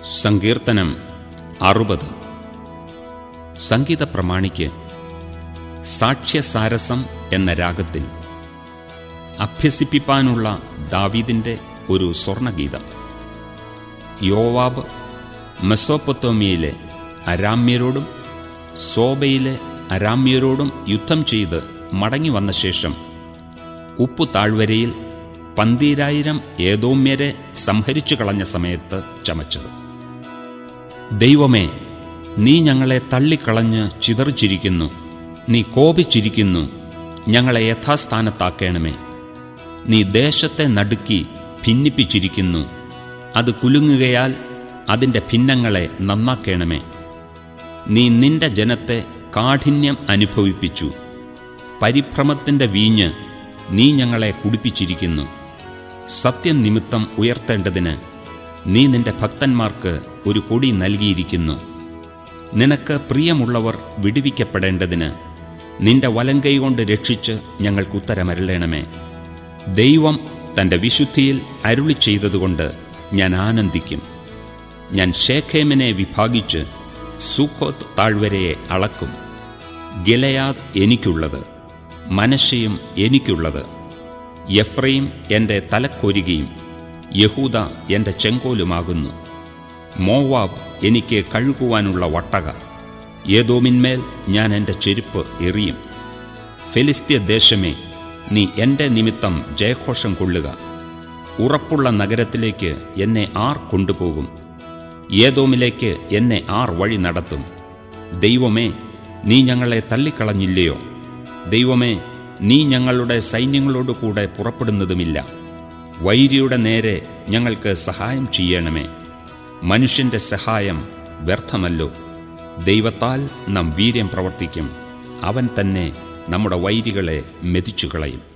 സങ്കീർത്തനം 60. സംഗീത പ്രമാണിക്ക് സാക്ഷ്യസാരസം എന്ന രാഗത്തിൽ അഭ്യസിപ്പിപ്പാനുള്ള ദാവീദിൻ്റെ ഒരു സ്വർണഗീതം. യോവാബ് മെസോപ്പൊത്താമ്യയിലെ അരാമ്യരോടും സോബയിലെ അരാമ്യരോടും യുദ്ധം ചെയ്ത് മടങ്ങി വന്ന ശേഷം ഉപ്പു താഴ്വരയിൽ 12,000 ഏദോമ്യരെ സംഹരിച്ചു കളഞ്ഞ സമയത്ത് ചമച്ചത്. ദൈവമേ, നീ ഞങ്ങളെ തള്ളിക്കളഞ്ഞ് ചിതറിച്ചിരിക്കുന്നു, നീ കോപിച്ചിരിക്കുന്നു, ഞങ്ങളെ യഥാസ്ഥാനത്താക്കേണമേ. നീ ദേശത്തെ നടുക്കി ഭിന്നിപ്പിച്ചിരിക്കുന്നു, അത് കുലുങ്ങുകയാൽ അതിൻ്റെ ഭിന്നങ്ങളെ നന്നാക്കേണമേ. നീ നിന്റെ ജനത്തെ കാഠിന്യം അനുഭവിപ്പിച്ചു, പരിഭ്രമത്തിൻ്റെ വീഞ്ഞ് നീ ഞങ്ങളെ കുടിപ്പിച്ചിരിക്കുന്നു. സത്യം നിമിത്തം ഉയർത്തേണ്ടതിന് നീ നിന്റെ ഭക്തന്മാർക്ക് ഒരു കൊടി നൽകിയിരിക്കുന്നു. നിനക്ക് പ്രിയമുള്ളവർ വിടുവിക്കപ്പെടേണ്ടതിന് നിന്റെ വലങ്കൈ കൊണ്ട് രക്ഷിച്ച് ഞങ്ങൾക്ക് ഉത്തരമരുളേണമേ. ദൈവം തൻ്റെ വിശുദ്ധിയിൽ അരുളി ചെയ്തതുകൊണ്ട് ഞാൻ ആനന്ദിക്കും. ഞാൻ ശേഖേമിനെ വിഭാഗിച്ച് സുക്കോത്ത് താഴ്വരയെ അളക്കും. ഗിലെയാദ് എനിക്കുള്ളത്, മനശ്ശെയും എനിക്കുള്ളത്. എഫ്രയീം എൻ്റെ തലക്കൊരികയും യഹൂദ എൻ്റെ ചെങ്കോലുമാകുന്നു. മോവാബ് എനിക്ക് കഴുകുവാനുള്ള വട്ടക. ഏദോമിന്മേൽ ഞാൻ എൻ്റെ ചെരുപ്പ് എറിയും. ഫെലിസ്ത്യ ദേശമേ, നീ എൻ്റെ നിമിത്തം ജയഘോഷം കൊള്ളുക. ഉറപ്പുള്ള നഗരത്തിലേക്ക് എന്നെ ആർ കൊണ്ടുപോകും? ഏദോമിലേക്ക് എന്നെ ആർ വഴി നടത്തും? ദൈവമേ, നീ ഞങ്ങളെ തള്ളിക്കളഞ്ഞില്ലയോ? ദൈവമേ, നീ ഞങ്ങളുടെ സൈന്യങ്ങളോടുകൂടെ പുറപ്പെടുന്നതുമില്ല. വൈരിയുടെ നേരെ ഞങ്ങൾക്ക് സഹായം ചെയ്യണമേ. മനുഷ്യൻ്റെ സഹായം വ്യർത്ഥമല്ലോ. ദൈവത്താൽ നാം വീര്യം പ്രവർത്തിക്കും. അവൻ തന്നെ നമ്മുടെ വൈരികളെ മെതിച്ചുകളയും.